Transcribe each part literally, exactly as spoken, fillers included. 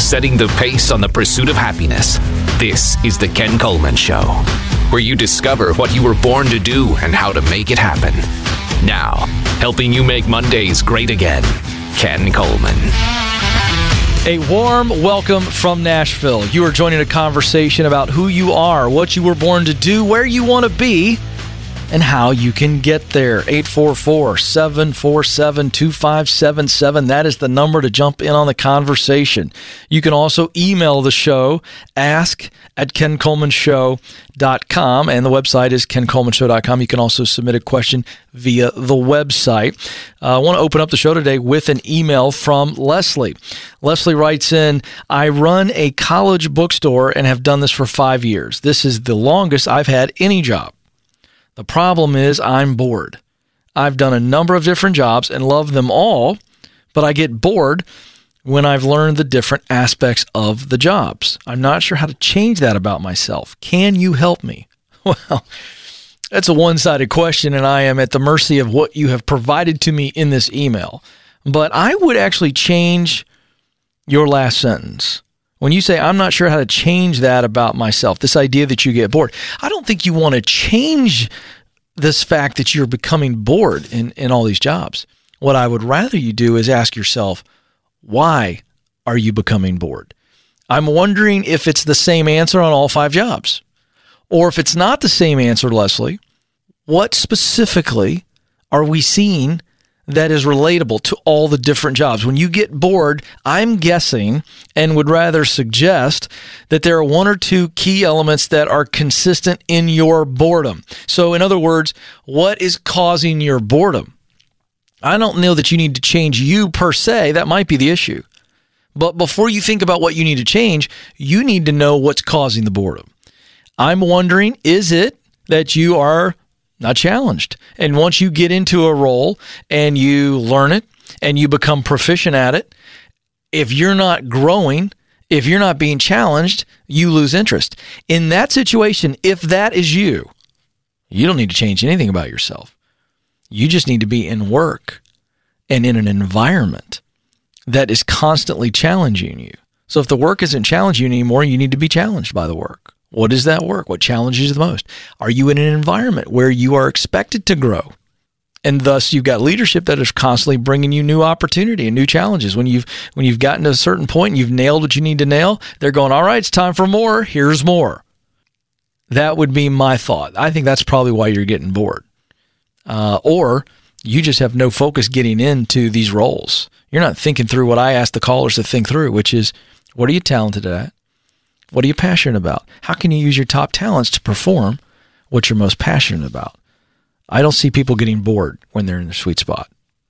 setting the pace on the pursuit of happiness. This is The Ken Coleman Show, where you discover what you were born to do and how to make it happen. Now, helping you make Mondays great again, Ken Coleman. A warm welcome from Nashville. You are joining a conversation about who you are, what you were born to do, where you want to be, and how you can get there. eight four four, seven four seven, two five seven seven. That is the number to jump in on the conversation. You can also email the show, ask at ken coleman show dot com, and the website is ken coleman show dot com. You can also submit a question via the website. Uh, I want to open up the show today with an email from Leslie. Leslie writes in, I run a college bookstore and have done this for five years. This is the longest I've had any job. The problem is I'm bored. I've done a number of different jobs and love them all, but I get bored when I've learned the different aspects of the jobs. I'm not sure how to change that about myself. Can you help me? Well, that's a one-sided question, and I am at the mercy of what you have provided to me in this email. But I would actually change your last sentence. When you say, I'm not sure how to change that about myself, this idea that you get bored, I don't think you want to change this fact that you're becoming bored in, in all these jobs. What I would rather you do is ask yourself, why are you becoming bored? I'm wondering if it's the same answer on all five jobs. Or if it's not the same answer, Leslie, what specifically are we seeing that is relatable to all the different jobs? When you get bored, I'm guessing and would rather suggest that there are one or two key elements that are consistent in your boredom. So in other words, what is causing your boredom? I don't know that you need to change you per se. That might be the issue. But before you think about what you need to change, you need to know what's causing the boredom. I'm wondering, is it that you are not challenged? And once you get into a role and you learn it and you become proficient at it, if you're not growing, if you're not being challenged, you lose interest. In that situation, if that is you, you don't need to change anything about yourself. You just need to be in work and in an environment that is constantly challenging you. So if the work isn't challenging you anymore, you need to be challenged by the work. What is that work? What challenges you the most? Are you in an environment where you are expected to grow? And thus you've got leadership that is constantly bringing you new opportunity and new challenges. When you've when you've gotten to a certain point and you've nailed what you need to nail, they're going, all right, it's time for more. Here's more. That would be my thought. I think that's probably why you're getting bored. Uh, or you just have no focus getting into these roles. You're not thinking through what I asked the callers to think through, which is, what are you talented at? What are you passionate about? How can you use your top talents to perform what you're most passionate about? I don't see people getting bored when they're in their sweet spot.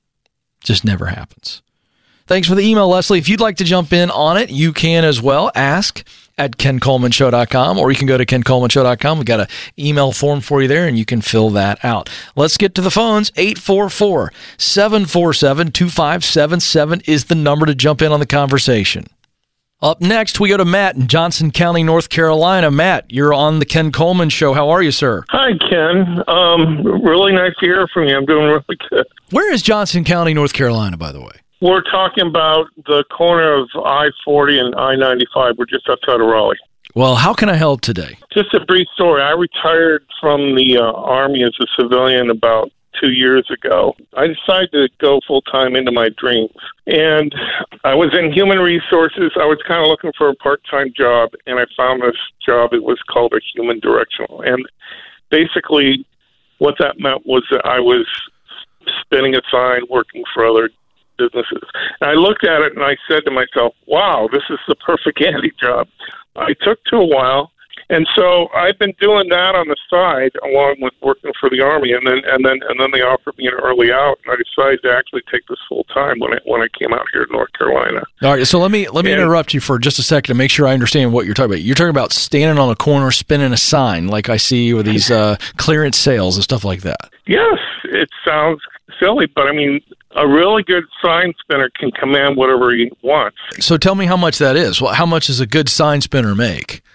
Just never happens. Thanks for the email, Leslie. If you'd like to jump in on it, you can as well. Ask at ken coleman show dot com, or you can go to ken coleman show dot com. We've got an email form for you there, and you can fill that out. Let's get to the phones. eight four four, seven four seven, two five seven seven is the number to jump in on the conversation. Up next, we go to Matt in Johnson County, North Carolina. Matt, you're on the Ken Coleman Show. How are you, sir? Hi, Ken. Um, really nice to hear from you. I'm doing really good. Where is Johnson County, North Carolina, by the way? We're talking about the corner of I forty and I ninety-five. We're just outside of Raleigh. Well, how can I help today? Just a brief story. I retired from the uh, Army as a civilian about two years ago. I decided to go full-time into my dreams. And I was in human resources. I was kind of looking for a part-time job, and I found this job. It was called a human directional. And basically what that meant was that I was spinning a sign, working for other businesses. And I looked at it, and I said to myself, wow, this is the perfect handy job. I took to a while. And so I've been doing that on the side along with working for the Army, and then and then and then they offered me an early out, and I decided to actually take this full time when I when I came out here to North Carolina. All right, so let me let me and, interrupt you for just a second to make sure I understand what you're talking about. You're talking about standing on a corner spinning a sign, like I see with these uh, clearance sales and stuff like that. Yes, it sounds silly, but I mean, a really good sign spinner can command whatever he wants. So tell me how much that is. Well, how much does a good sign spinner make?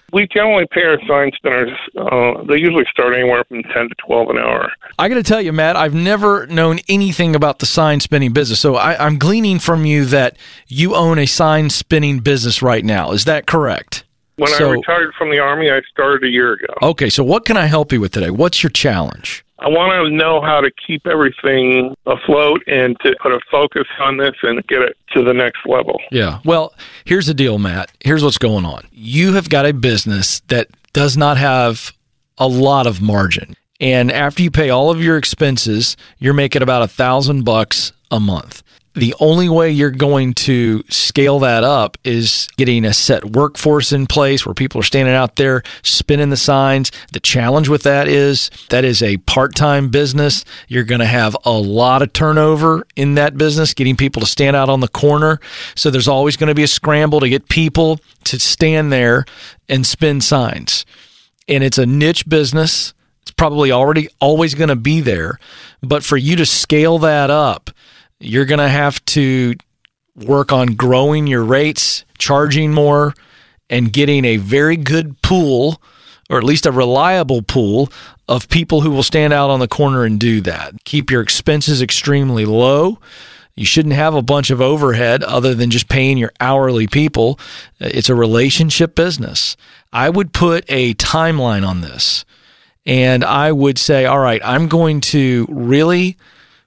We generally pay our sign spinners, uh, they usually start anywhere from ten to twelve an hour. I got to tell you, Matt, I've never known anything about the sign spinning business. So I, I'm gleaning from you that you own a sign spinning business right now. Is that correct? When so, I retired from the Army, I started a year ago. Okay, so what can I help you with today? What's your challenge? I want to know how to keep everything afloat and to put a focus on this and get it to the next level. Yeah. Well, here's the deal, Matt. Here's what's going on. You have got a business that does not have a lot of margin. And after you pay all of your expenses, you're making about a thousand bucks a month. The only way you're going to scale that up is getting a set workforce in place where people are standing out there spinning the signs. The challenge with that is that is a part-time business. You're going to have a lot of turnover in that business, getting people to stand out on the corner. So there's always going to be a scramble to get people to stand there and spin signs. And it's a niche business. It's probably already always going to be there. But for you to scale that up, you're going to have to work on growing your rates, charging more, and getting a very good pool, or at least a reliable pool, of people who will stand out on the corner and do that. Keep your expenses extremely low. You shouldn't have a bunch of overhead other than just paying your hourly people. It's a relationship business. I would put a timeline on this, and I would say, all right, I'm going to really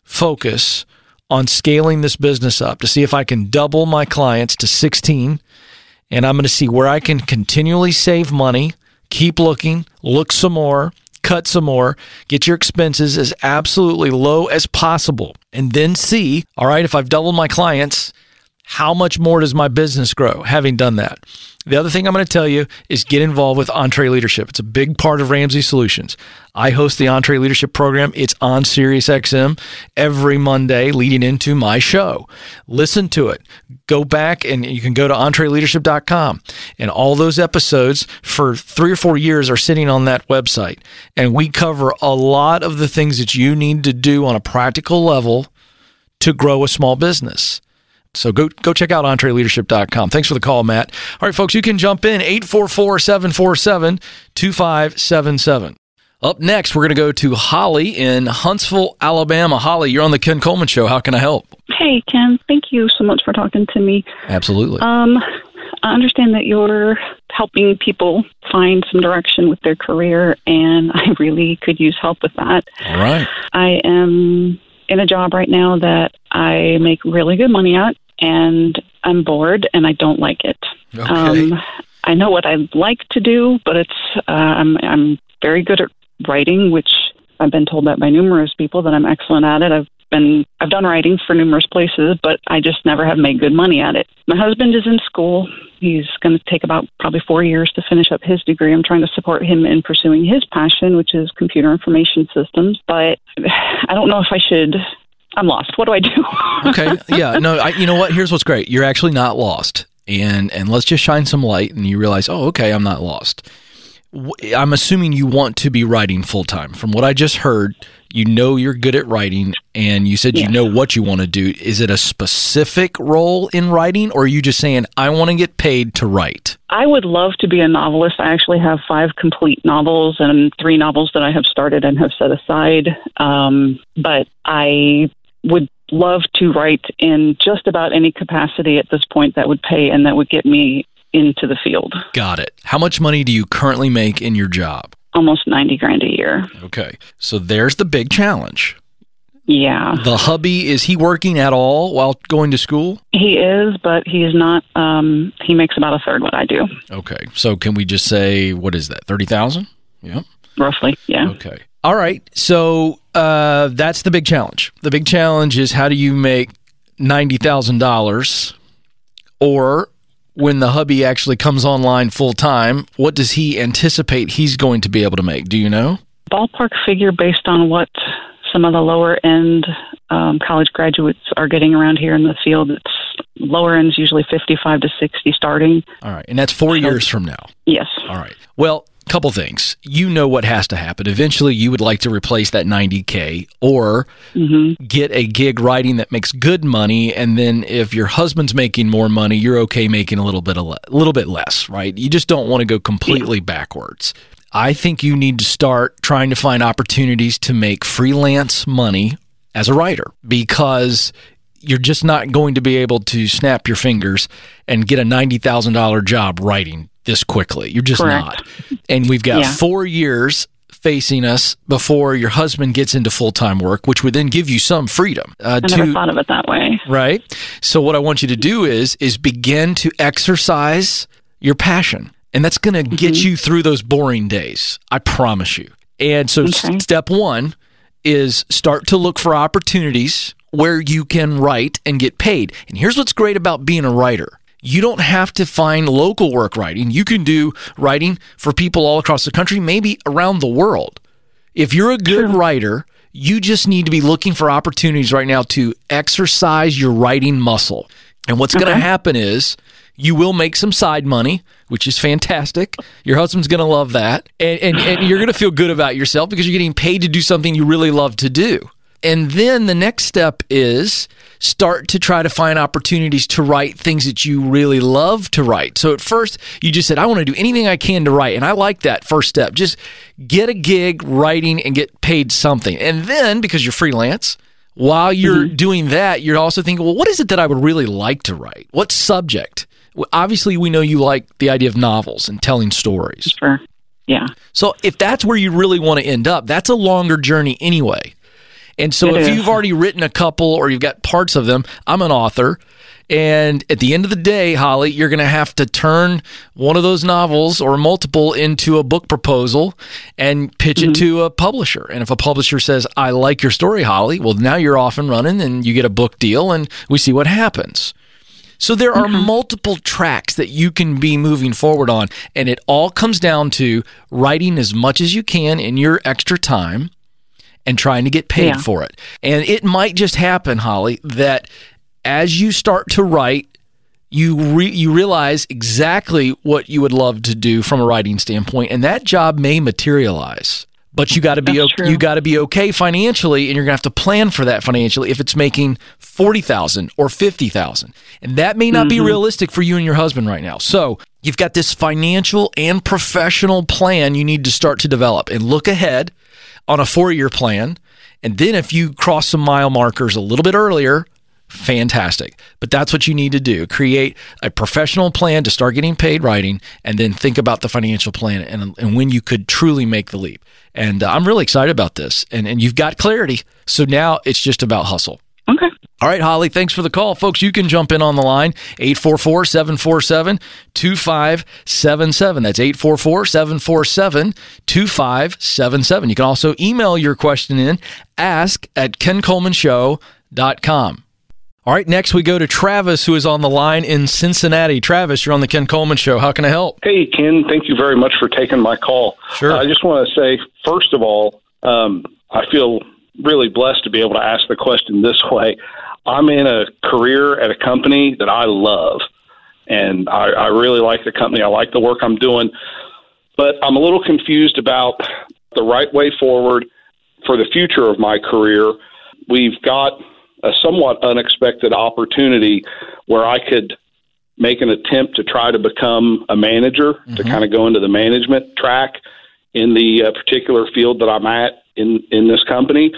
focus on scaling this business up to see if I can double my clients to sixteen, and I'm going to see where I can continually save money, keep looking, look some more, cut some more, get your expenses as absolutely low as possible, and then see, all right, if I've doubled my clients, how much more does my business grow having done that? The other thing I'm going to tell you is get involved with EntreLeadership. It's a big part of Ramsey Solutions. I host the EntreLeadership program. It's on SiriusXM every Monday leading into my show. Listen to it. Go back and you can go to entre leadership dot com. And all those episodes for three or four years are sitting on that website. And we cover a lot of the things that you need to do on a practical level to grow a small business. So go go check out entre leadership dot com. Thanks for the call, Matt. All right, folks, you can jump in eight four four, seven four seven, two five seven seven. Up next, we're going to go to Holly in Huntsville, Alabama. Holly, you're on the Ken Coleman Show. How can I help? Hey, Ken. Thank you so much for talking to me. Absolutely. Um, I understand that you're helping people find some direction with their career, and I really could use help with that. All right. I am in a job right now that I make really good money at, and I'm bored, and I don't like it. Okay. Um, I know what I'd like to do, but it's uh, I'm I'm very good at writing, which I've been told that by numerous people that I'm excellent at it. I've been I've done writing for numerous places, but I just never have made good money at it. My husband is in school. He's going to take about probably four years to finish up his degree. I'm trying to support him in pursuing his passion, which is computer information systems. But I don't know if I should. I'm lost. What do I do? Okay. Yeah. No, I, you know what? Here's what's great. You're actually not lost. And and let's just shine some light and you realize, oh, okay, I'm not lost. I'm assuming you want to be writing full time. From what I just heard, you know you're good at writing, and you said yes. you know what you want to do. Is it a specific role in writing, or are you just saying, I want to get paid to write? I would love to be a novelist. I actually have five complete novels and three novels that I have started and have set aside. Um, but I would love to write in just about any capacity at this point that would pay and that would get me into the field. Got it. How much money do you currently make in your job? Almost ninety grand a year. Okay. So there's the big challenge. Yeah. The hubby, is he working at all while going to school? He is, but he's not. Um, he makes about a third what I do. Okay. So can we just say, what is that, thirty thousand dollars? Yep. Roughly, yeah. Okay. All right. So uh, that's the big challenge. The big challenge is, how do you make ninety thousand dollars? Or when the hubby actually comes online full time, what does he anticipate he's going to be able to make? Do you know? Ballpark figure based on what some of the lower end um, college graduates are getting around here in the field. It's lower end is usually fifty-five to sixty starting. All right. And that's four so, years from now. Yes. All right. Well, couple things. You know what has to happen. Eventually, you would like to replace that ninety K or mm-hmm. get a gig writing that makes good money. And then if your husband's making more money, you're okay making a little bit, a le- little bit less, right? You just don't want to go completely yeah. backwards. I think you need to start trying to find opportunities to make freelance money as a writer, because you're just not going to be able to snap your fingers and get a ninety thousand dollars job writing this quickly. You're just Correct. Not. And we've got yeah. four years facing us before your husband gets into full-time work, which would then give you some freedom. Uh, I to, never thought of it that way. Right? So what I want you to do is, is begin to exercise your passion. And that's going to mm-hmm. get you through those boring days. I promise you. And so okay. step one is start to look for opportunities where you can write and get paid. And here's what's great about being a writer. You don't have to find local work writing. You can do writing for people all across the country, maybe around the world. If you're a good True. Writer, you just need to be looking for opportunities right now to exercise your writing muscle. And what's okay. going to happen is you will make some side money, which is fantastic. Your husband's going to love that. And, and, and you're going to feel good about yourself because you're getting paid to do something you really love to do. And then the next step is start to try to find opportunities to write things that you really love to write. So at first, you just said, I want to do anything I can to write. And I like that first step. Just get a gig writing and get paid something. And then, because you're freelance, while you're mm-hmm. doing that, you're also thinking, well, what is it that I would really like to write? What subject? Well, obviously, we know you like the idea of novels and telling stories. Sure. Yeah. So if that's where you really want to end up, that's a longer journey anyway. And so it if is. You've already written a couple or you've got parts of them, I'm an author. And at the end of the day, Holly, you're going to have to turn one of those novels or multiple into a book proposal and pitch mm-hmm. it to a publisher. And if a publisher says, I like your story, Holly, well, now you're off and running and you get a book deal and we see what happens. So there are mm-hmm. multiple tracks that you can be moving forward on. And it all comes down to writing as much as you can in your extra time and trying to get paid yeah. for it. And it might just happen, Holly, that as you start to write, you re- you realize exactly what you would love to do from a writing standpoint, and that job may materialize. But you got to be okay, you got to be okay financially, and you're going to have to plan for that financially if it's making forty thousand dollars or fifty thousand dollars. And that may not mm-hmm. be realistic for you and your husband right now. So, you've got this financial and professional plan you need to start to develop and look ahead on a four-year plan. And then if you cross some mile markers a little bit earlier, fantastic. But that's what you need to do. Create a professional plan to start getting paid writing, and then think about the financial plan and, and when you could truly make the leap. And uh, I'm really excited about this. And, and you've got clarity. So now it's just about hustle. Okay. All right, Holly, thanks for the call. Folks, you can jump in on the line, eight four four, seven four seven, two five seven seven. That's eight four four, seven four seven, two five seven seven. You can also email your question in, ask at ken coleman show dot com. All right, next we go to Travis, who is on the line in Cincinnati. Travis, you're on the Ken Coleman Show. How can I help? Hey, Ken, thank you very much for taking my call. Sure. I just want to say, first of all, um, I feel really blessed to be able to ask the question this way. I'm in a career at a company that I love, and I, I really like the company. I like the work I'm doing, but I'm a little confused about the right way forward for the future of my career. We've got a somewhat unexpected opportunity where I could make an attempt to try to become a manager, mm-hmm. to kind of go into the management track in the uh, particular field that I'm at in, in this company,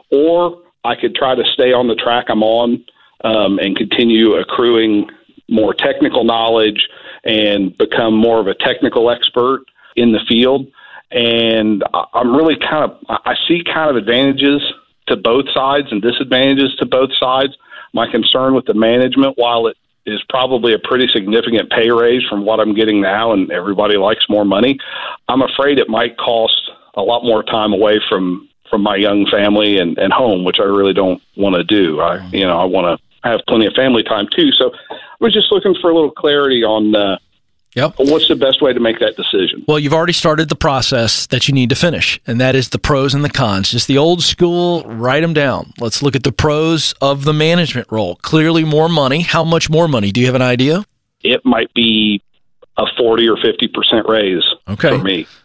or I could try to stay on the track I'm on um, and continue accruing more technical knowledge and become more of a technical expert in the field. And I'm really kind of, I see kind of advantages to both sides and disadvantages to both sides. My concern with the management, while it is probably a pretty significant pay raise from what I'm getting now, and everybody likes more money, I'm afraid it might cost a lot more time away from, from my young family and, and home, which I really don't want to do. I, you know, I want to have plenty of family time too. So I was just looking for a little clarity on, uh, Yep. what's the best way to make that decision? Well, you've already started the process that you need to finish, and that is the pros and the cons. Just the old school, write them down. Let's look at the pros of the management role. Clearly more money. How much more money? Do you have an idea? It might be a forty or fifty percent raise okay. for me.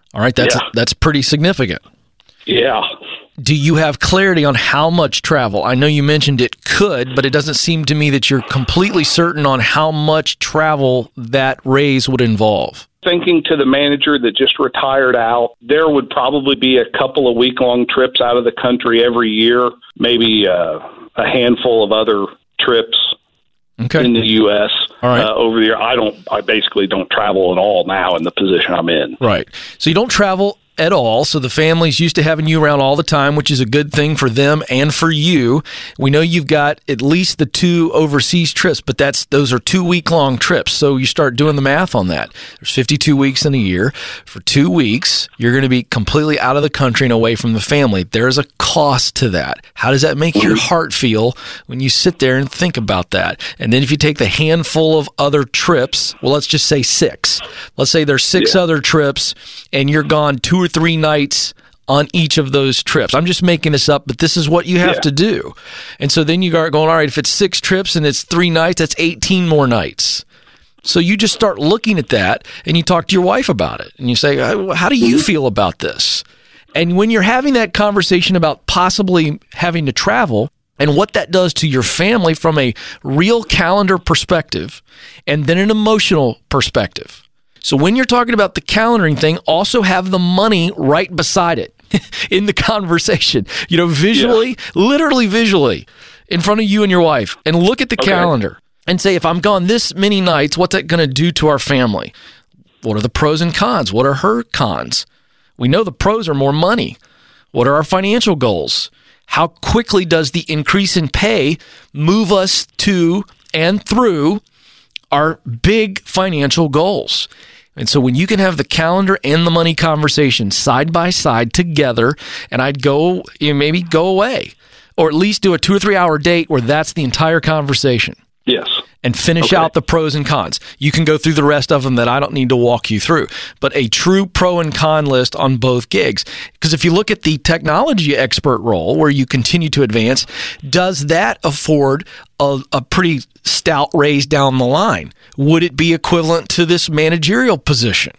All right, that's Yeah. that's pretty significant. Yeah. Do you have clarity on how much travel? I know you mentioned it could, but it doesn't seem to me that you're completely certain on how much travel that raise would involve. Thinking to the manager that just retired out, there would probably be a couple of week-long trips out of the country every year, maybe uh, a handful of other trips Okay. in the U S All right. uh, over the year. I don't. I basically don't travel at all now in the position I'm in. Right. So you don't travel at all. So the family's used to having you around all the time, which is a good thing for them and for you. We know you've got at least the two overseas trips, but that's those are two week long trips. So you start doing the math on that. There's fifty-two weeks in a year. For two weeks, you're going to be completely out of the country and away from the family. There's a cost to that. How does that make your heart feel when you sit there and think about that? And then if you take the handful of other trips, well, let's just say six. Let's say there's six Yeah. other trips and you're gone two or three nights on each of those trips. I'm just making this up, but this is what you have Yeah. to do. And so then you start going, all right, if it's six trips and it's three nights, that's eighteen more nights. So you just start looking at that and you talk to your wife about it and you say, how do you feel about this? And when you're having that conversation about possibly having to travel and what that does to your family from a real calendar perspective and then an emotional perspective. So when you're talking about the calendaring thing, also have the money right beside it in the conversation, you know, visually, yeah. literally visually in front of you and your wife, and look at the okay. calendar and say, if I'm gone this many nights, what's that going to do to our family? What are the pros and cons? What are her cons? We know the pros are more money. What are our financial goals? How quickly does the increase in pay move us to and through our big financial goals? And so when you can have the calendar and the money conversation side by side together, and I'd go, you know, maybe go away, or at least do a two or three hour date where that's the entire conversation. Yes. And finish okay. out the pros and cons. You can go through the rest of them that I don't need to walk you through, but a true pro and con list on both gigs. Because if you look at the technology expert role where you continue to advance, does that afford a, a pretty stout raise down the line? Would it be equivalent to this managerial position?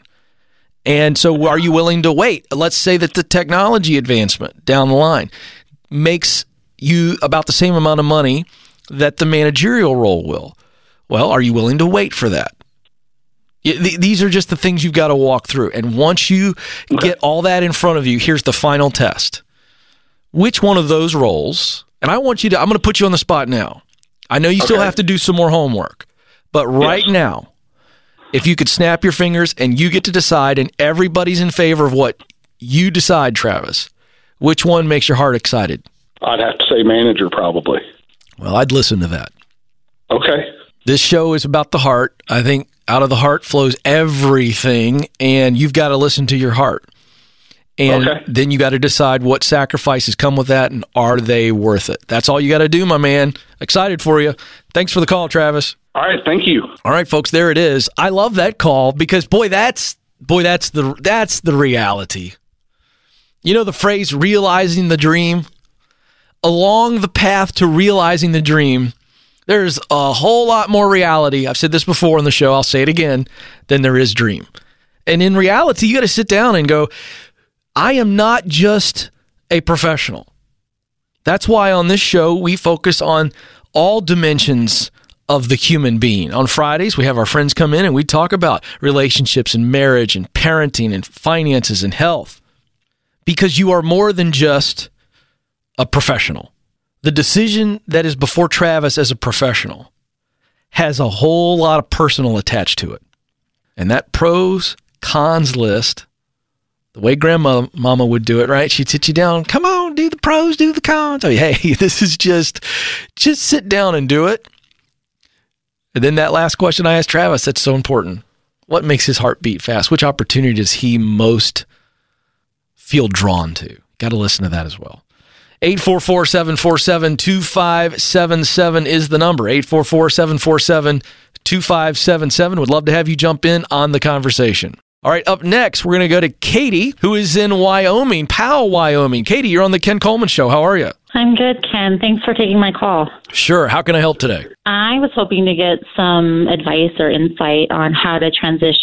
And so are you willing to wait? Let's say that the technology advancement down the line makes you about the same amount of money that the managerial role will. Well, are you willing to wait for that? These are just the things you've got to walk through. And once you get all that in front of you, here's the final test. Which one of those roles, and I want you to, I'm going to put you on the spot now. I know you okay. still have to do some more homework, but right yes. now, if you could snap your fingers and you get to decide and everybody's in favor of what you decide, Travis, which one makes your heart excited? I'd have to say manager probably. Well, I'd listen to that. Okay. This show is about the heart. I think out of the heart flows everything, and you've got to listen to your heart. And okay. then you got to decide what sacrifices come with that, and are they worth it? That's all you got to do, my man. Excited for you. Thanks for the call, Travis. All right, thank you. All right, folks, there it is. I love that call because, boy, that's boy, that's the that's the reality. You know the phrase realizing the dream? Along the path to realizing the dream, there's a whole lot more reality. I've said this before on the show. I'll say it again, than there is dream. And in reality, you got to sit down and go, I am not just a professional. That's why on this show, we focus on all dimensions of the human being. On Fridays, we have our friends come in and we talk about relationships and marriage and parenting and finances and health. Because you are more than just a professional. The decision that is before Travis as a professional has a whole lot of personal attached to it. And that pros, cons list, the way grandma mama would do it, right? She'd sit you down, come on, do the pros, do the cons. I mean, hey, this is just, just sit down and do it. And then that last question I asked Travis, that's so important. What makes his heart beat fast? Which opportunity does he most feel drawn to? Got to listen to that as well. eight four four, seven four seven, two five seven seven is the number. eight four four, seven four seven, two five seven seven. Would love to have you jump in on the conversation. All right, up next, we're going to go to Katie, who is in Wyoming, Powell, Wyoming. Katie, you're on the Ken Coleman Show. How are you? I'm good, Ken. Thanks for taking my call. Sure. How can I help today? I was hoping to get some advice or insight on how to transition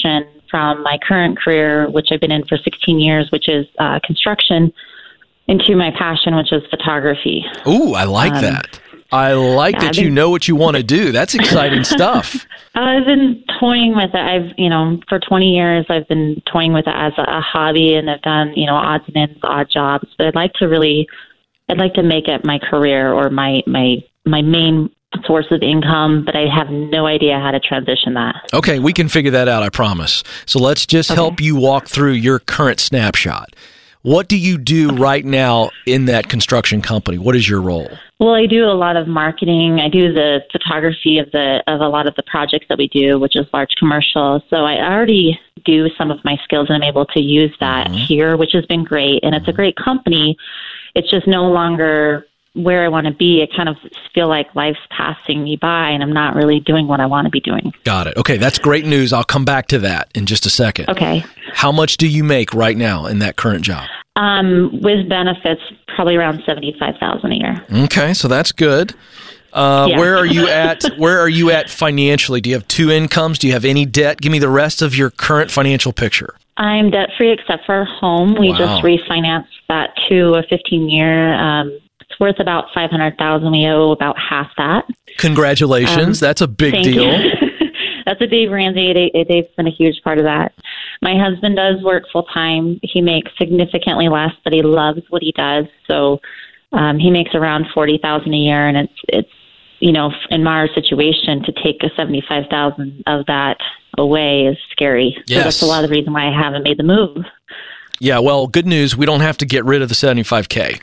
from my current career, which I've been in for sixteen years, which is uh, construction, into my passion, which is photography. Ooh, I like um, that. I like yeah, that been, you know what you want to do. That's exciting stuff. I've been toying with it. I've, you know, for twenty years, I've been toying with it as a, a hobby, and I've done, you know, odds and ends, odd jobs. But I'd like to really, I'd like to make it my career or my my my main source of income. But I have no idea how to transition that. Okay, we can figure that out. I promise. So let's just okay. help you walk through your current snapshot. What do you do right now in that construction company? What is your role? Well, I do a lot of marketing. I do the photography of the of a lot of the projects that we do, which is large commercial. So I already do some of my skills, and I'm able to use that mm-hmm. here, which has been great. And it's a great company. It's just no longer where I want to be. I kind of feel like life's passing me by, and I'm not really doing what I want to be doing. Got it. Okay, that's great news. I'll come back to that in just a second. Okay. How much do you make right now in that current job? Um, with benefits, probably around seventy-five thousand dollars a year. Okay, so that's good. Uh, yeah. Where are you at? Where are you at financially? Do you have two incomes? Do you have any debt? Give me the rest of your current financial picture. I'm debt free except for our home. We wow. just refinanced that to a fifteen year. Um, it's worth about five hundred thousand dollars. We owe about half that. Congratulations! Um, that's a big deal. That's a Dave Ramsey. Dave's been a huge part of that. My husband does work full time. He makes significantly less, but he loves what he does. So um, he makes around forty thousand a year, and it's it's you know in our situation to take a seventy five thousand of that away is scary. Yes. So that's a lot of the reason why I haven't made the move. Yeah. Well, good news. We don't have to get rid of the seventy five K.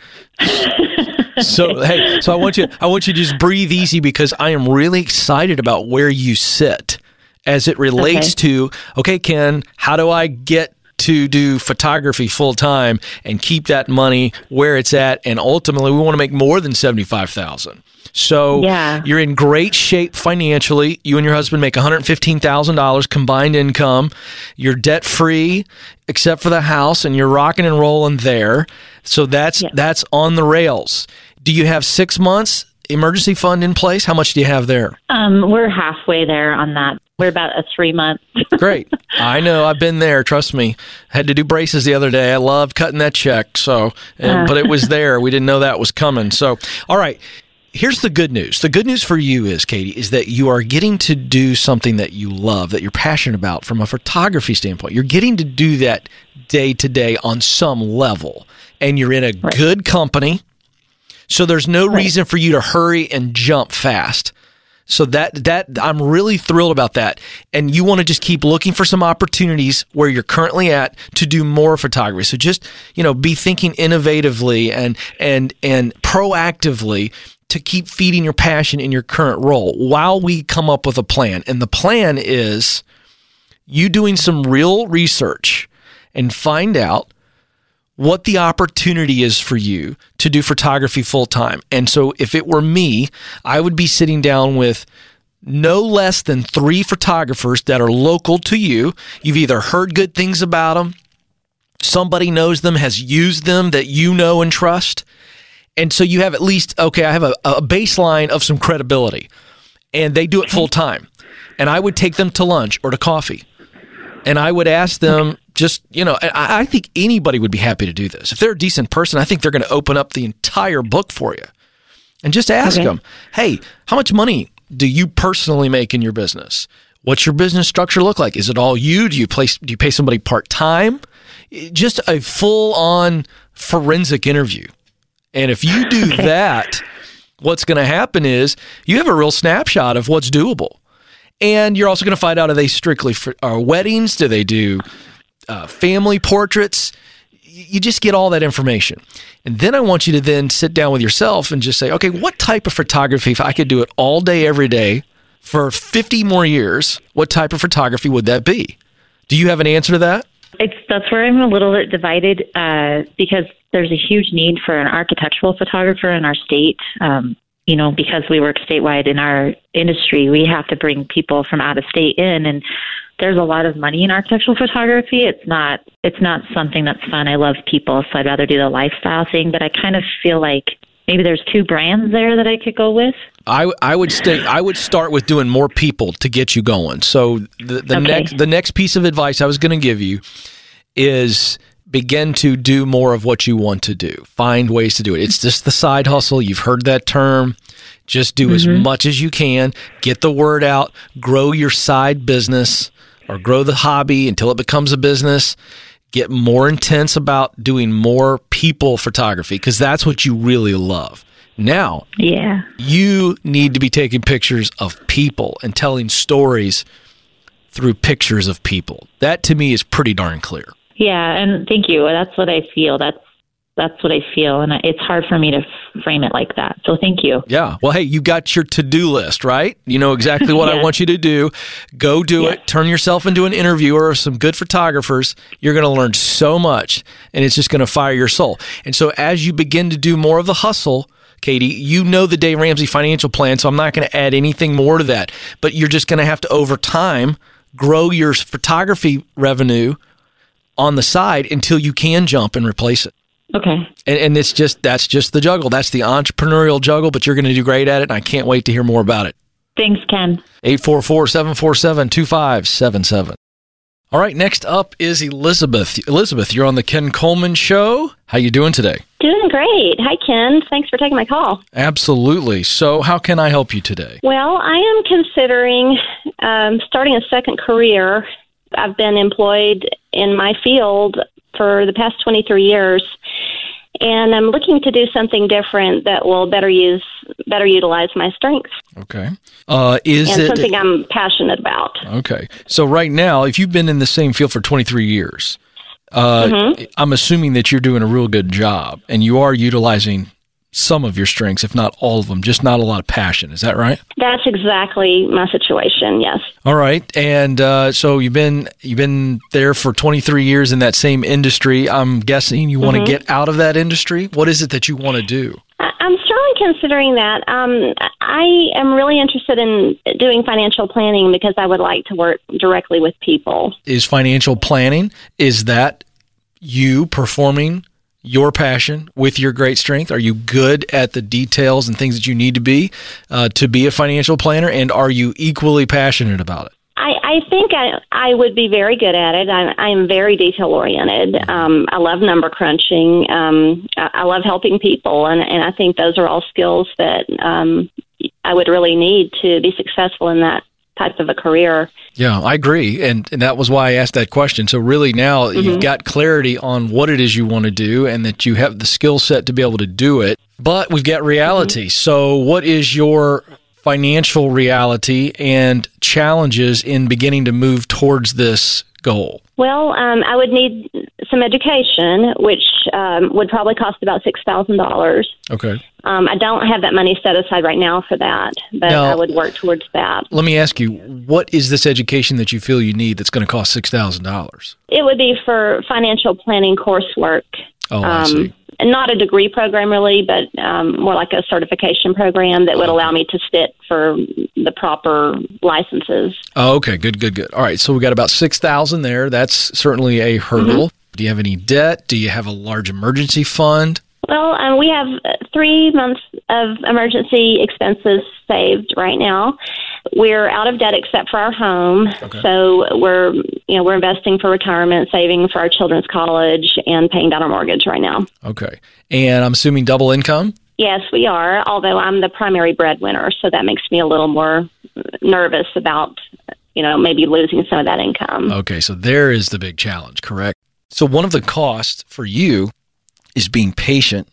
So hey, so I want you I want you to just breathe easy, because I am really excited about where you sit as it relates okay. to, okay, Ken, how do I get to do photography full time and keep that money where it's at? And ultimately, we want to make more than seventy-five thousand dollars. So yeah. you're in great shape financially. You and your husband make one hundred fifteen thousand dollars combined income. You're debt free except for the house, and you're rocking and rolling there. So that's yeah. that's on the rails. Do you have six months emergency fund in place? How much do you have there? Um, we're halfway there on that. We're about a three month. Great. I know. I've been there. Trust me. I had to do braces the other day. I loved cutting that check. So, and, uh. but it was there. We didn't know that was coming. So, all right. Here's the good news. The good news for you is, Katie, is that you are getting to do something that you love, that you're passionate about from a photography standpoint. You're getting to do that day to day on some level, and you're in a right. good company. So there's no right. reason for you to hurry and jump fast. So that that I'm really thrilled about that. And you want to just keep looking for some opportunities where you're currently at to do more photography. So just, you know, be thinking innovatively and and and proactively to keep feeding your passion in your current role while we come up with a plan. And the plan is you doing some real research and find out what the opportunity is for you to do photography full time. And so if it were me, I would be sitting down with no less than three photographers that are local to you. You've either heard good things about them, somebody knows them, has used them that you know and trust. And so you have at least, okay, I have a, a baseline of some credibility, and they do it full time. And I would take them to lunch or to coffee, and I would ask them just, you know, I, I think anybody would be happy to do this. If they're a decent person, I think they're going to open up the entire book for you and just ask okay. them, hey, how much money do you personally make in your business? What's your business structure look like? Is it all you? Do you place, do you pay somebody part-time? Just a full-on forensic interview. And if you do okay. that, what's going to happen is you have a real snapshot of what's doable. And you're also going to find out, are they strictly for uh, weddings? Do they do uh, family portraits? You just get all that information. And then I want you to then sit down with yourself and just say, okay, what type of photography, if I could do it all day, every day for fifty more years, what type of photography would that be? Do you have an answer to that? It's that's where I'm a little bit divided uh, because there's a huge need for an architectural photographer in our state. Um, you know, because we work statewide in our industry, we have to bring people from out of state in, and there's a lot of money in architectural photography. It's not it's not something that's fun. I love people, so I'd rather do the lifestyle thing. But I kind of feel like maybe there's two brands there that I could go with. I, I would stay. I would start with doing more people to get you going. So the, the Okay. next the next piece of advice I was going to give you is begin to do more of what you want to do. Find ways to do it. It's just the side hustle. You've heard that term. Just do as much as you can. Get the word out. Grow your side business or grow the hobby until it becomes a business. Get more intense about doing more people photography because that's what you really love. Now, Yeah. you need to be taking pictures of people and telling stories through pictures of people. That to me is pretty darn clear. Yeah, and thank you. That's what I feel. That's that's what I feel, and it's hard for me to frame it like that. So thank you. Yeah. Well, hey, you got your to-do list, right? You know exactly what I Yes. want you to do. Go do Yes. it. Turn yourself into an interviewer of some good photographers. You're going to learn so much, and it's just going to fire your soul. And so as you begin to do more of the hustle, Katie, you know the Dave Ramsey financial plan, so I'm not going to add anything more to that. But you're just going to have to, over time, grow your photography revenue on the side until you can jump and replace it. Okay. And, and it's just that's just the juggle. That's the entrepreneurial juggle, but you're going to do great at it, and I can't wait to hear more about it. Thanks, Ken. eight four four, seven four seven, two five seven seven. All right, next up is Elizabeth. Elizabeth, you're on the Ken Coleman Show. How you doing today? Doing great. Hi, Ken. Thanks for taking my call. Absolutely. So how can I help you today? Well, I am considering um, starting a second career. I've been employed in my field for the past twenty-three years, and I'm looking to do something different that will better use, better utilize my strengths, Okay. Uh, is and it something I'm passionate about. Okay. So right now, if you've been in the same field for twenty-three years, uh, Mm-hmm. I'm assuming that you're doing a real good job and you are utilizing some of your strengths, if not all of them, just not a lot of passion. Is that right? That's exactly my situation, yes. All right. And uh, so you've been you've been there for twenty-three years in that same industry. I'm guessing you want to get out of that industry. What is it that you want to do? I- I'm strongly considering that. Um, I am really interested in doing financial planning because I would like to work directly with people. Is financial planning, is that you performing your passion with your great strength? Are you good at the details and things that you need to be uh, to be a financial planner? And are you equally passionate about it? I, I think I, I would be very good at it. I, I'm very detail oriented. Um, I love number crunching. Um, I, I love helping people, and, and I think those are all skills that um, I would really need to be successful in that type of a career. Yeah, I agree. And, and that was why I asked that question. So really now Mm-hmm. you've got clarity on what it is you want to do and that you have the skill set to be able to do it. But we've got reality. Mm-hmm. So what is your financial reality and challenges in beginning to move towards this goal? Well, um, I would need some education, which um, would probably cost about six thousand dollars. Okay. Um, I don't have that money set aside right now for that, but Now- I would work towards that. Let me ask you, what is this education that you feel you need that's going to cost six thousand dollars? It would be for financial planning coursework. Oh, I um, see. and not a degree program really, but um, more like a certification program that would allow me to sit for the proper licenses. Oh, okay. Good, good, good. All right. So we got about six thousand there. That's certainly a hurdle. Mm-hmm. Do you have any debt? Do you have a large emergency fund? Well, um, we have three months of emergency expenses saved right now. We're out of debt except for our home, Okay. so we're you know we're investing for retirement, saving for our children's college, and paying down our mortgage right now. Okay. And I'm assuming double income? Yes, we are, although I'm the primary breadwinner, so that makes me a little more nervous about, you know, maybe losing some of that income. Okay. So there is the big challenge, correct? So one of the costs for you is being patient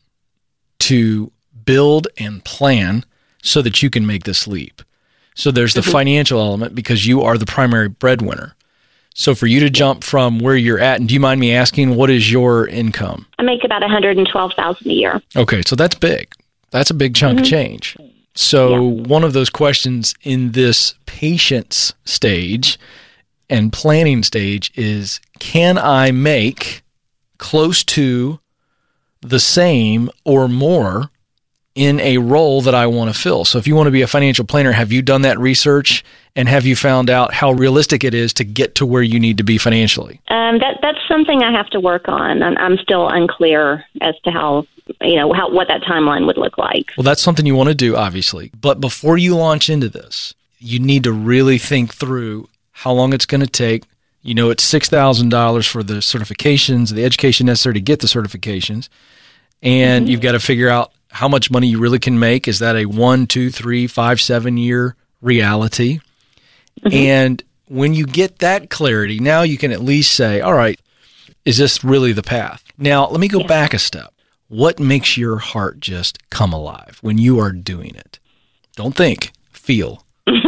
to build and plan so that you can make this leap. So there's the financial element because you are the primary breadwinner. So for you to jump from where you're at, and do you mind me asking, what is your income? I make about one hundred twelve thousand dollars a year. Okay, so that's big. That's a big chunk of change. So one of those questions in this patience stage and planning stage is, can I make close to the same or more in a role that I want to fill? So if you want to be a financial planner, have you done that research and have you found out how realistic it is to get to where you need to be financially? Um, that that's something I have to work on. I'm, I'm still unclear as to how you know, how, what that timeline would look like. Well, that's something you want to do, obviously. But before you launch into this, you need to really think through how long it's going to take. You know, it's six thousand dollars for the certifications, the education necessary to get the certifications. And mm-hmm. you've got to figure out how much money you really can make. Is that a one, two, three, five, seven year reality? Mm-hmm. And when you get that clarity, now you can at least say, all right, is this really the path? Now, let me go yeah. back a step. What makes your heart just come alive when you are doing it? Don't think, feel.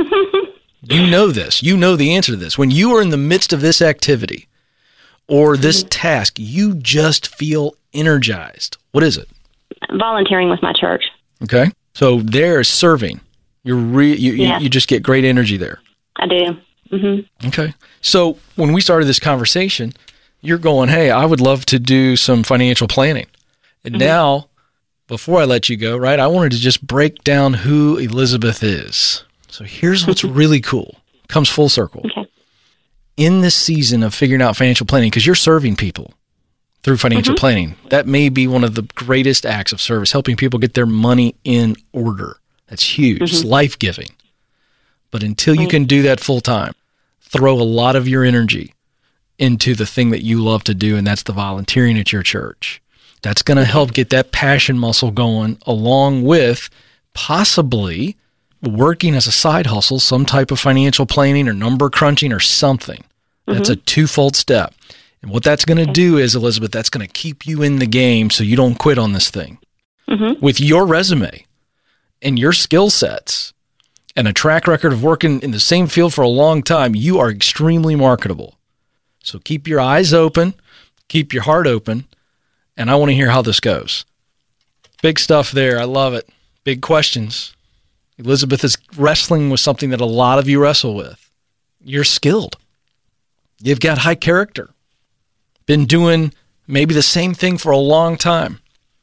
You know this. You know the answer to this. When you are in the midst of this activity or this mm-hmm. task, you just feel energized. What is it? Volunteering with my church. Okay. So there's serving. You're re- you, yeah. you, you just get great energy there. I do. Mm-hmm. Okay. So when we started this conversation, you're going, hey, I would love to do some financial planning. And mm-hmm. now, before I let you go, right, I wanted to just break down who Elizabeth is. So here's what's really cool. Comes full circle. Okay. In this season of figuring out financial planning, because you're serving people through financial mm-hmm. planning, that may be one of the greatest acts of service, helping people get their money in order. That's huge. Mm-hmm. It's life-giving. But until you can do that full time, throw a lot of your energy into the thing that you love to do, and that's the volunteering at your church. That's going to help get that passion muscle going, along with possibly working as a side hustle, some type of financial planning or number crunching or something. That's mm-hmm. a twofold step. And what that's going to do is, Elizabeth, that's going to keep you in the game so you don't quit on this thing. Mm-hmm. With your resume and your skill sets and a track record of working in the same field for a long time, you are extremely marketable. So keep your eyes open, keep your heart open, and I want to hear how this goes. Big stuff there. I love it. Big questions. Elizabeth is wrestling with something that a lot of you wrestle with. You're skilled. You've got high character. Been doing maybe the same thing for a long time.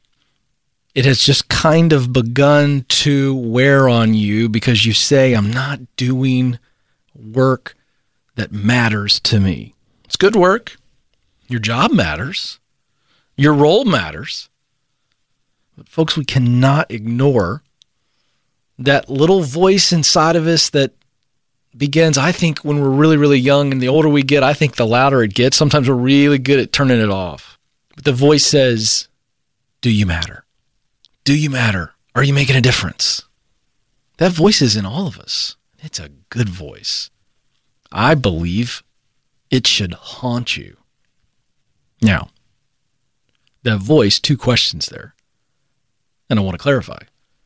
It has just kind of begun to wear on you because you say, I'm not doing work that matters to me. It's good work. Your job matters. Your role matters. But folks, we cannot ignore that little voice inside of us that begins, I think, when we're really, really young, and the older we get, I think the louder it gets. Sometimes we're really good at turning it off. But the voice says, do you matter? Do you matter? Are you making a difference? That voice is in all of us. It's a good voice. I believe it should haunt you. Now, that voice, two questions there. And I want to clarify.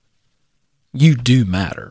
You do matter.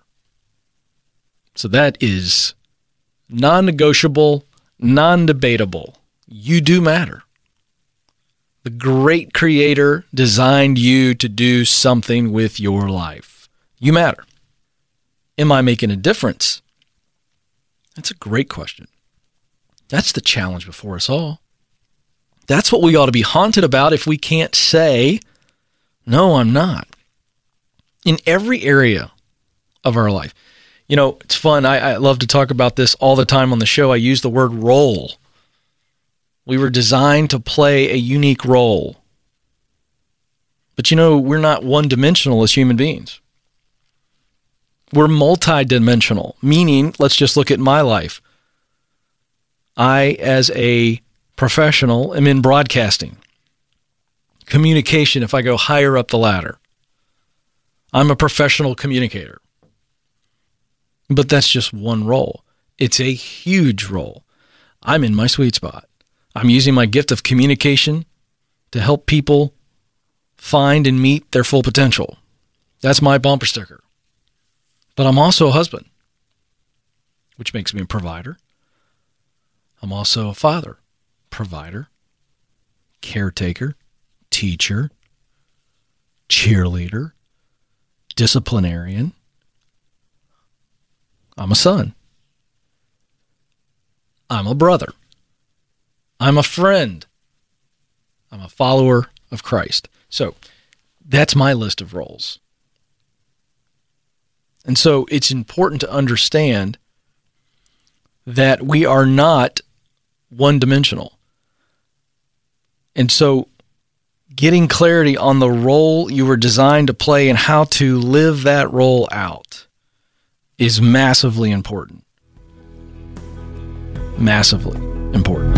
So that is non-negotiable, non-debatable. You do matter. The great Creator designed you to do something with your life. You matter. Am I making a difference? That's a great question. That's the challenge before us all. That's what we ought to be haunted about if we can't say, no, I'm not. In every area of our life. You know, it's fun. I, I love to talk about this all the time on the show. I use the word role. We were designed to play a unique role. But you know, we're not one-dimensional as human beings. We're multi-dimensional, meaning, let's just look at my life. I, as a professional, am in broadcasting. Communication, if I go higher up the ladder. I'm a professional communicator. But that's just one role. It's a huge role. I'm in my sweet spot. I'm using my gift of communication to help people find and meet their full potential. That's my bumper sticker. But I'm also a husband, which makes me a provider. I'm also a father, provider, caretaker, teacher, cheerleader, disciplinarian. I'm a son. I'm a brother. I'm a friend. I'm a follower of Christ. So that's my list of roles. And so it's important to understand that we are not one-dimensional. And so getting clarity on the role you were designed to play and how to live that role out is massively important. Massively important.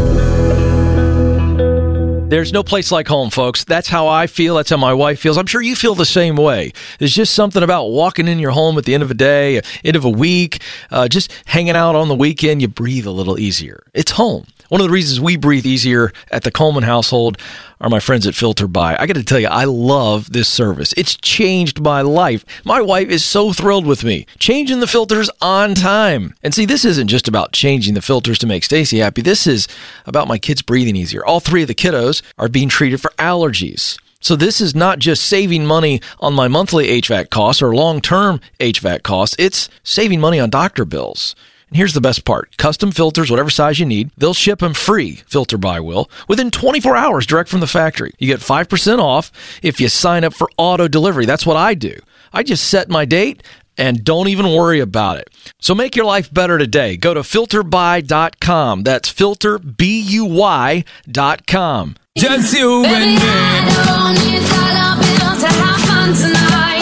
There's no place like home, folks. That's how I feel. That's how my wife feels. I'm sure you feel the same way. There's just something about walking in your home at the end of a day, end of a week, uh, just hanging out on the weekend. You breathe a little easier. It's home. One of the reasons we breathe easier at the Coleman household are my friends at Filter By. I got to tell you, I love this service. It's changed my life. My wife is so thrilled with me, changing the filters on time. And see, this isn't just about changing the filters to make Stacy happy. This is about my kids breathing easier. All three of the kiddos are being treated for allergies. So this is not just saving money on my monthly H V A C costs or long-term H V A C costs. It's saving money on doctor bills. And here's the best part. Custom filters, whatever size you need, they'll ship them free, Filter By will, within twenty-four hours direct from the factory. You get five percent off if you sign up for auto delivery. That's what I do. I just set my date and don't even worry about it. So make your life better today. Go to filter by dot com. That's filter B U Y dot com. Just you and me. I don't need dollar bills to have fun tonight.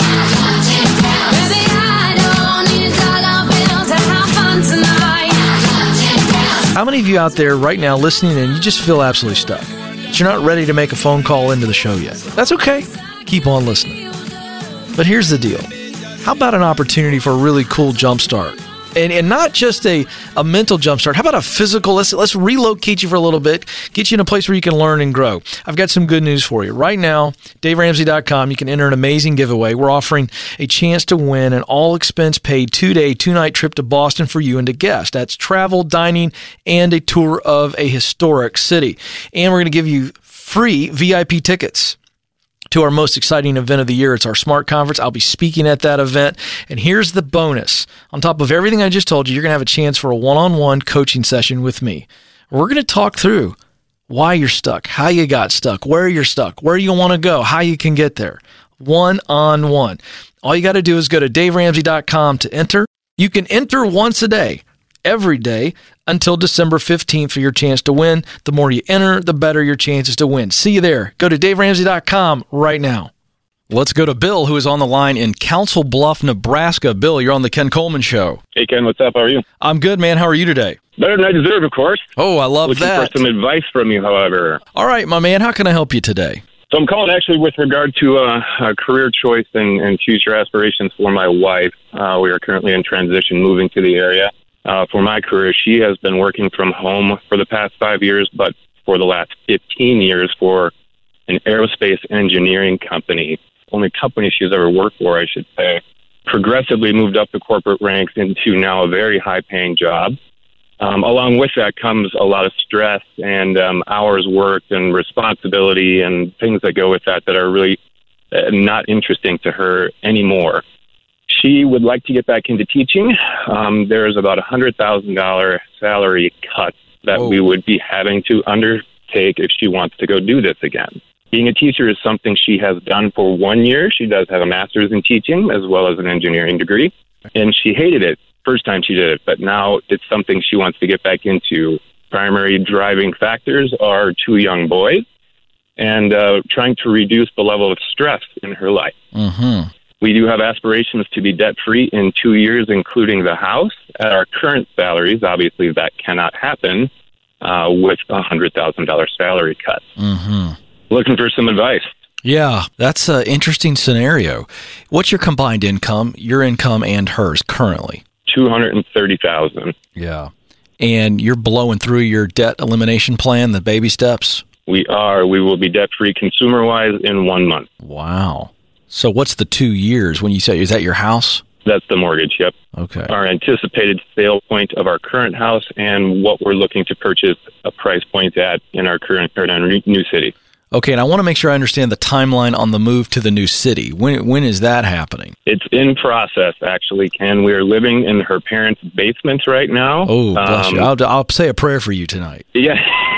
Baby, I don't need dollar bills to have fun tonight. How many of you out there right now listening and you just feel absolutely stuck? But you're not ready to make a phone call into the show yet. That's okay. Keep on listening. But here's the deal. How about an opportunity for a really cool jump start? And and not just a, a mental jump start. How about a physical? Let's let's relocate you for a little bit, get you in a place where you can learn and grow. I've got some good news for you. Right now, Dave Ramsey dot com, you can enter an amazing giveaway. We're offering a chance to win an all-expense-paid two-day, two-night trip to Boston for you and a guest. That's travel, dining, and a tour of a historic city. And we're going to give you free V I P tickets to our most exciting event of the year. It's our SMART Conference. I'll be speaking at that event. And here's the bonus. On top of everything I just told you, you're going to have a chance for a one-on-one coaching session with me. We're going to talk through why you're stuck, how you got stuck, where you're stuck, where you want to go, how you can get there. One-on-one. All you got to do is go to Dave Ramsey dot com to enter. You can enter once a day, every day, until December fifteenth for your chance to win. The more you enter, the better your chances to win. See you there. Go to Dave Ramsey dot com right now. Let's go to Bill, who is on the line in Council Bluff, Nebraska. Bill, you're on the Ken Coleman Show. Hey, Ken, what's up? How are you? I'm good, man. How are you today? Better than I deserve, of course. Oh, I love Looking that. Looking for some advice from you, however. All right, my man. How can I help you today? So I'm calling actually with regard to uh, a career choice and, and future aspirations for my wife. Uh, we are currently in transition, moving to the area. Uh, for my career, she has been working from home for the past five years, but for the last fifteen years for an aerospace engineering company. Only company she's ever worked for, I should say. Progressively moved up the corporate ranks into now a very high-paying job. Um, along with that comes a lot of stress and um, hours worked and responsibility and things that go with that that are really uh, not interesting to her anymore. She would like to get back into teaching. Um, there's about a one hundred thousand dollars salary cut that Whoa. we would be having to undertake if she wants to go do this again. Being a teacher is something she has done for one year. She does have a master's in teaching as well as an engineering degree, and she hated it first time she did it, but now it's something she wants to get back into. Primary driving factors are two young boys and uh, trying to reduce the level of stress in her life. Mm-hmm. We do have aspirations to be debt-free in two years, including the house. At our current salaries, obviously that cannot happen uh, with a one hundred thousand dollars salary cut. Mm-hmm. Looking for some advice. Yeah, that's an interesting scenario. What's your combined income, your income and hers currently? two hundred thirty thousand dollars. Yeah. And you're blowing through your debt elimination plan, the baby steps? We are. We will be debt-free consumer-wise in one month. Wow. So what's the two years when you say, is that your house? That's the mortgage, yep. Okay. Our anticipated sale point of our current house and what we're looking to purchase a price point at in our current or in our new city. Okay, and I want to make sure I understand the timeline on the move to the new city. When when is that happening? It's in process, actually, Ken. We are living in her parents' basement right now. Oh, bless um, you. I'll, I'll say a prayer for you tonight. Yeah.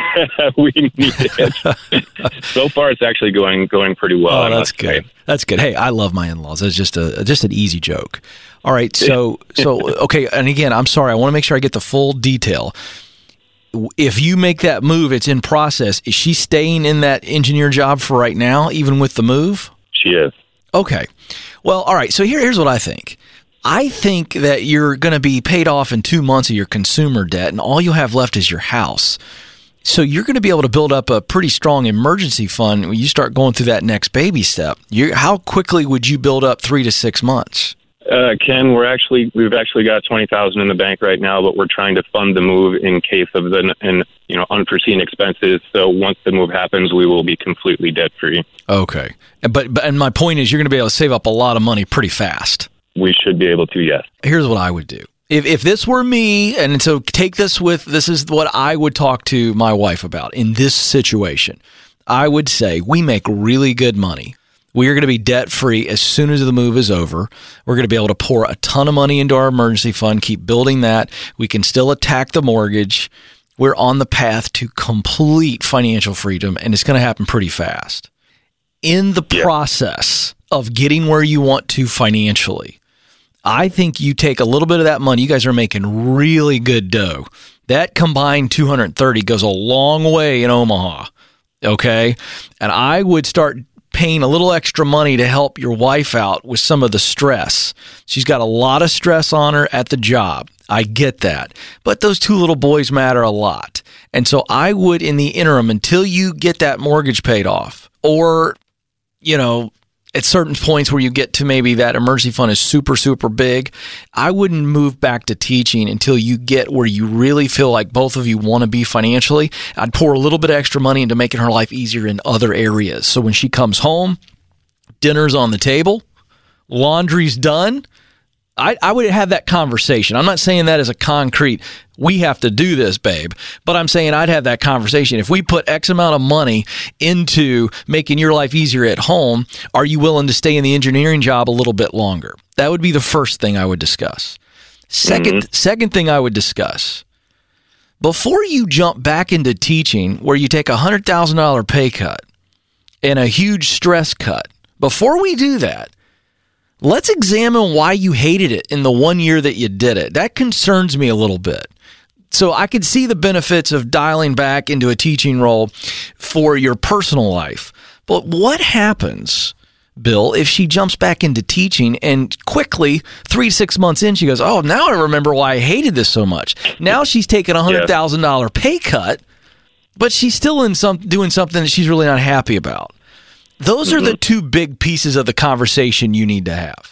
We need it. So far, it's actually going going pretty well. Oh, that's good. Say. That's good. Hey, I love my in-laws. That's just a just an easy joke. All right. So so okay. And again, I'm sorry. I want to make sure I get the full detail. if you make that move, it's in process. Is she staying in that engineer job for right now, even with the move? She is. Okay. Well, all right. So here, here's what I think. I think that you're going to be paid off in two months of your consumer debt, and all you'll have left is your house. So you're going to be able to build up a pretty strong emergency fund when you start going through that next baby step. You, how quickly would you build up three to six months? Uh, Ken, we're actually we've actually got twenty thousand in the bank right now, but we're trying to fund the move in case of the in, you know unforeseen expenses. So once the move happens, we will be completely debt free. Okay, but but and my point is, you're going to be able to save up a lot of money pretty fast. We should be able to, yes. Here's what I would do. If if this were me, and so take this with, this is what I would talk to my wife about in this situation. I would say, we make really good money. We are going to be debt-free as soon as the move is over. We're going to be able to pour a ton of money into our emergency fund, keep building that. We can still attack the mortgage. We're on the path to complete financial freedom, and it's going to happen pretty fast. In the yeah. process of getting where you want to financially, I think you take a little bit of that money. You guys are making really good dough. That combined two hundred thirty goes a long way in Omaha, okay? And I would start paying a little extra money to help your wife out with some of the stress. She's got a lot of stress on her at the job. I get that. But those two little boys matter a lot. And so I would, in the interim, until you get that mortgage paid off, or, you know, at certain points where you get to maybe that emergency fund is super, super big, I wouldn't move back to teaching until you get where you really feel like both of you want to be financially. I'd pour a little bit of extra money into making her life easier in other areas. So when she comes home, dinner's on the table, laundry's done, I, I would have that conversation. I'm not saying that as a concrete, we have to do this, babe, but I'm saying I'd have that conversation. If we put X amount of money into making your life easier at home, are you willing to stay in the engineering job a little bit longer? That would be the first thing I would discuss. Second, mm-hmm. second thing I would discuss, before you jump back into teaching where you take a one hundred thousand dollars pay cut and a huge stress cut, before we do that, let's examine why you hated it in the one year that you did it. That concerns me a little bit. So I could see the benefits of dialing back into a teaching role for your personal life. But what happens, Bill, if she jumps back into teaching and quickly, three to six months in, she goes, oh, now I remember why I hated this so much. Now she's taking a one hundred thousand dollars yeah. pay cut, but she's still in some doing something that she's really not happy about. Those mm-hmm. are the two big pieces of the conversation you need to have.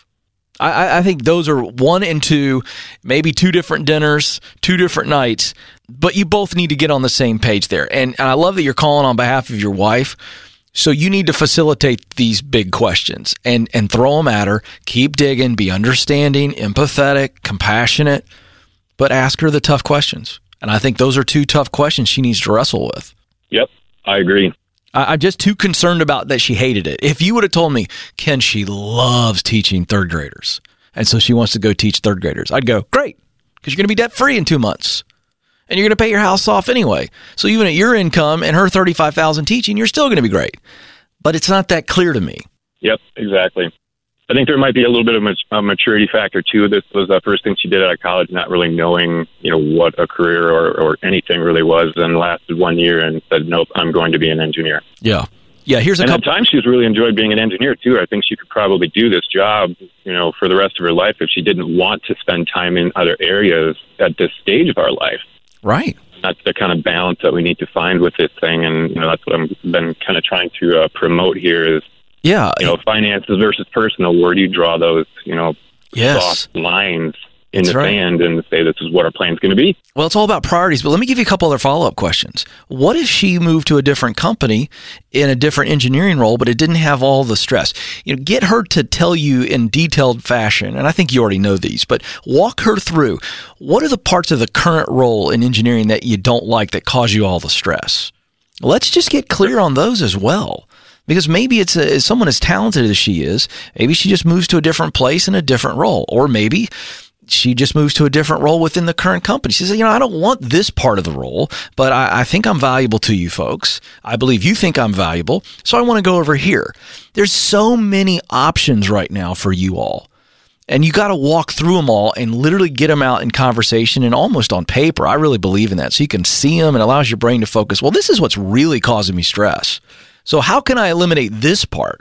I, I think those are one and two, maybe two different dinners, two different nights, but you both need to get on the same page there. And, and I love that you're calling on behalf of your wife. So you need to facilitate these big questions and, and throw them at her. Keep digging, be understanding, empathetic, compassionate, but ask her the tough questions. And I think those are two tough questions she needs to wrestle with. Yep, I agree. I'm just too concerned about that she hated it. If you would have told me, Ken, she loves teaching third graders, and so she wants to go teach third graders, I'd go, great, because you're going to be debt-free in two months, and you're going to pay your house off anyway. So even at your income and her thirty-five thousand dollars teaching, you're still going to be great. But it's not that clear to me. Yep, exactly. I think there might be a little bit of a maturity factor, too. This was the first thing she did out of college, not really knowing, you know, what a career or, or anything really was, and lasted one year and said, nope, I'm going to be an engineer. Yeah. Yeah, here's a and couple... at times she's really enjoyed being an engineer, too. I think she could probably do this job, you know, for the rest of her life if she didn't want to spend time in other areas at this stage of our life. Right. That's the kind of balance that we need to find with this thing, and, you know, that's what I've been kind of trying to uh, promote here is, Yeah, you know, finances versus personal. Where do you draw those, you know, yes. soft lines in That's the right. sand and say this is what our plan's going to be? Well, it's all about priorities, but let me give you a couple other follow-up questions. What if she moved to a different company in a different engineering role, but it didn't have all the stress? You know, get her to tell you in detailed fashion, and I think you already know these, but walk her through. What are the parts of the current role in engineering that you don't like that cause you all the stress? Let's just get clear on those as well. Because maybe it's a, someone as talented as she is, maybe she just moves to a different place in a different role. Or maybe she just moves to a different role within the current company. She says, you know, I don't want this part of the role, but I, I think I'm valuable to you folks. I believe you think I'm valuable, so I want to go over here. There's so many options right now for you all. And you got to walk through them all and literally get them out in conversation and almost on paper. I really believe in that. So you can see them and allows your brain to focus. Well, this is what's really causing me stress. So how can I eliminate this part?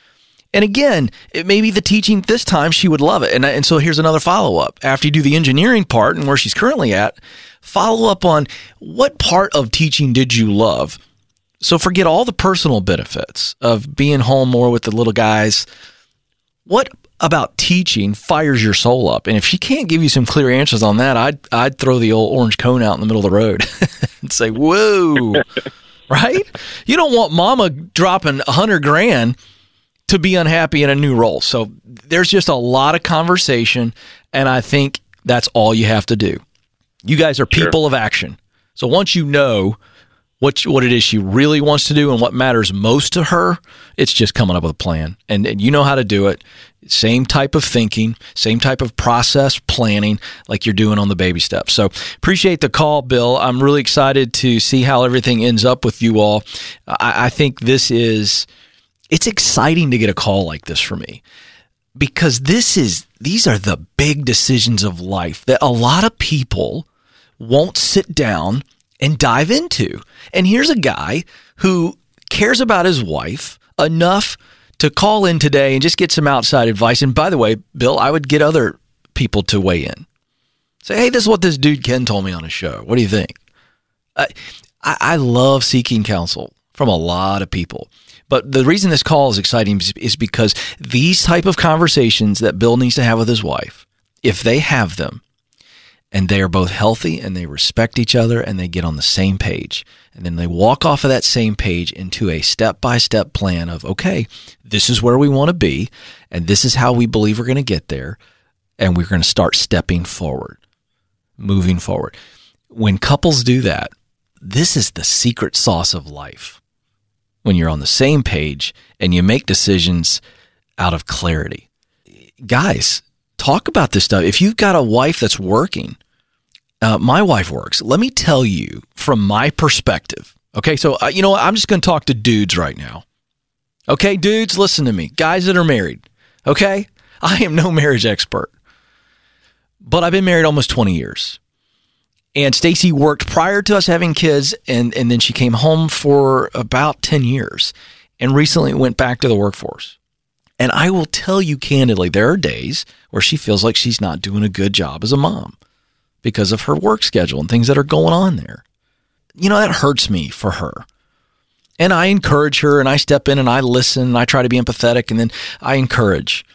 And again, it may be the teaching this time, she would love it. And, and so here's another follow-up. After you do the engineering part and where she's currently at, follow up on what part of teaching did you love? So forget all the personal benefits of being home more with the little guys. What about teaching fires your soul up? And if she can't give you some clear answers on that, I'd I'd throw the old orange cone out in the middle of the road and say, whoa, right? You don't want mama dropping a hundred grand to be unhappy in a new role. So there's just a lot of conversation, and I think that's all you have to do. You guys are people sure. of action. So once you know what what it is she really wants to do and what matters most to her, it's just coming up with a plan. And, and you know how to do it. Same type of thinking, same type of process planning like you're doing on the baby steps. So appreciate the call, Bill. I'm really excited to see how everything ends up with you all. I, I think this is, it's exciting to get a call like this for me because this is, these are the big decisions of life that a lot of people won't sit down and dive into. And here's a guy who cares about his wife enough to call in today and just get some outside advice. And by the way, Bill, I would get other people to weigh in. Say, hey, this is what this dude Ken told me on his show. What do you think? I, I, I love seeking counsel from a lot of people. But the reason this call is exciting is because these type of conversations that Bill needs to have with his wife, if they have them, and they are both healthy and they respect each other and they get on the same page. And then they walk off of that same page into a step-by-step plan of, okay, this is where we want to be and this is how we believe we're going to get there. And we're going to start stepping forward, moving forward. When couples do that, this is the secret sauce of life. When you're on the same page and you make decisions out of clarity. Guys, talk about this stuff. If you've got a wife that's working, uh, my wife works. Let me tell you from my perspective. Okay, so uh, you know what? I'm just going to talk to dudes right now. Okay, dudes, listen to me. Guys that are married. Okay, I am no marriage expert, but I've been married almost twenty years. And Stacy worked prior to us having kids, and, and then she came home for about ten years and recently went back to the workforce. And I will tell you candidly, there are days where she feels like she's not doing a good job as a mom because of her work schedule and things that are going on there. You know, that hurts me for her. And I encourage her and I step in and I listen and I try to be empathetic and then I encourage.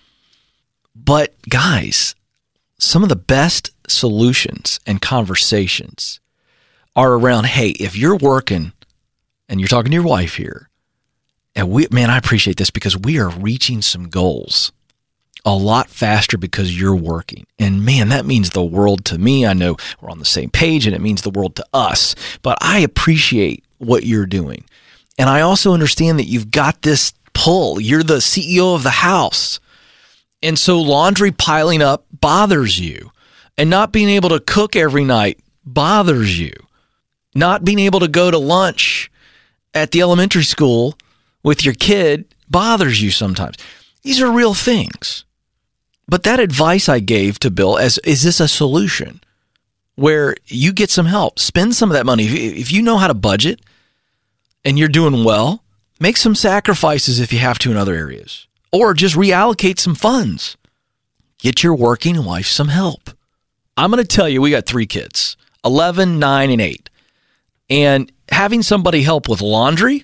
But guys, some of the best solutions and conversations are around, hey, if you're working and you're talking to your wife here, and we, man, I appreciate this because we are reaching some goals a lot faster because you're working. And man, that means the world to me. I know we're on the same page and it means the world to us, but I appreciate what you're doing. And I also understand that you've got this pull. You're the C E O of the house. And so laundry piling up bothers you. And not being able to cook every night bothers you. Not being able to go to lunch at the elementary school with your kid bothers you sometimes. These are real things. But that advice I gave to Bill, as is this a solution where you get some help? Spend some of that money. If you know how to budget and you're doing well, make some sacrifices if you have to in other areas. Or just reallocate some funds. Get your working wife some help. I'm going to tell you, we got three kids, eleven, nine, and eight. And having somebody help with laundry,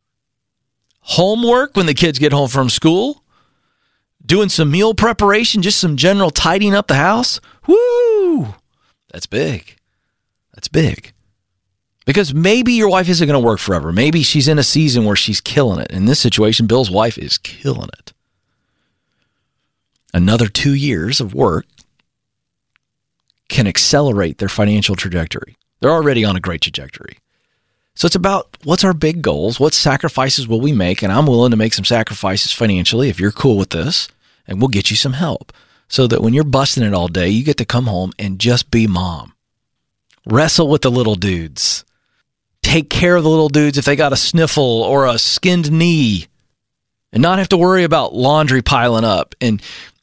homework when the kids get home from school, doing some meal preparation, just some general tidying up the house, woo, that's big. That's big. Because maybe your wife isn't going to work forever. Maybe she's in a season where she's killing it. In this situation, Bill's wife is killing it. Another two years of work can accelerate their financial trajectory. They're already on a great trajectory. So it's about what's our big goals, what sacrifices will we make, and I'm willing to make some sacrifices financially if you're cool with this, and we'll get you some help so that when you're busting it all day, you get to come home and just be mom. Wrestle with the little dudes. Take care of the little dudes if they got a sniffle or a skinned knee and not have to worry about laundry piling up. And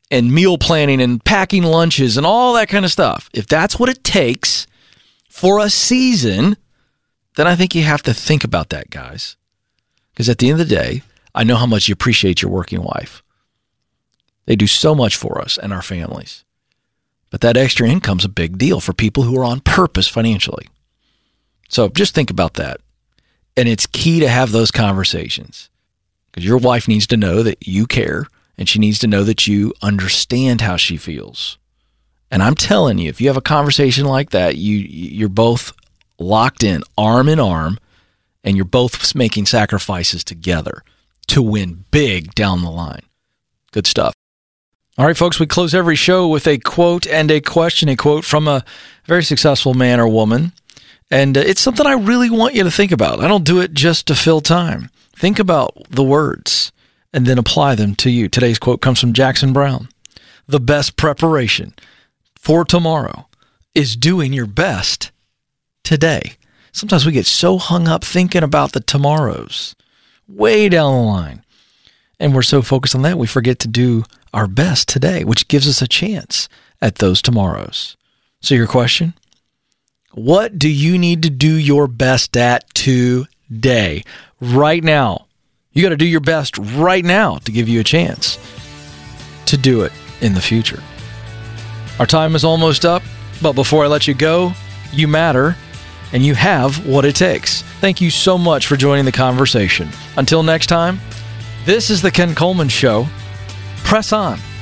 and meal planning and packing lunches and all that kind of stuff, if that's what it takes for a season, then I think you have to think about that, guys. Because at the end of the day, I know how much you appreciate your working wife. They do so much for us and our families. But that extra income's a big deal for people who are on purpose financially. So just think about that. And it's key to have those conversations. Because your wife needs to know that you care, and she needs to know that you understand how she feels. And I'm telling you, if you have a conversation like that, you, you're both locked in, arm in arm, and you're both making sacrifices together to win big down the line. Good stuff. All right, folks, we close every show with a quote and a question, a quote from a very successful man or woman. And it's something I really want you to think about. I don't do it just to fill time. Think about the words and then apply them to you. Today's quote comes from Jackson Brown. The best preparation for tomorrow is doing your best today. Sometimes we get so hung up thinking about the tomorrows way down the line. And we're so focused on that, we forget to do our best today, which gives us a chance at those tomorrows. So your question, what do you need to do your best at today, right now? You got to do your best right now to give you a chance to do it in the future. Our time is almost up, but before I let you go, you matter, and you have what it takes. Thank you so much for joining the conversation. Until next time, this is the Ken Coleman Show. Press on.